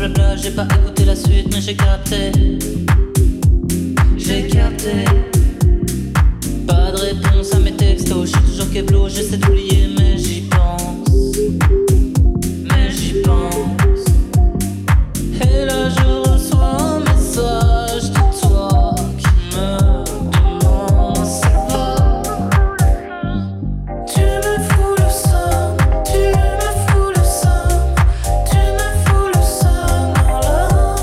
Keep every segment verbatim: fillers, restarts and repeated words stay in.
blabla, j'ai pas écouté la suite, mais j'ai capté. J'ai capté. Pas de réponse à mes textos, j'suis toujours keblo, j'essaie d'oublier, mais j'y pense. Mais j'y pense. Et là je reçois un message de toi qui me demande c'est pas. Tu me fous le seum, tu me fous le seum, tu me fous le seum, oh là.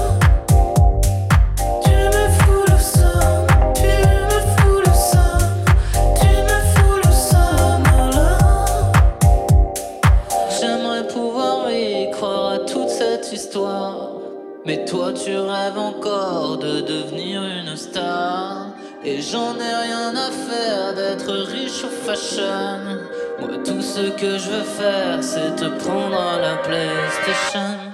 Tu me fous le seum, tu me fous le seum, tu me fous le seum, oh là. J'aimerais pouvoir y croire à toute cette histoire. Mais toi tu rêves encore de devenir une star. Et j'en ai rien à faire d'être riche ou fashion. Moi tout ce que je veux faire c'est te prendre à la PlayStation.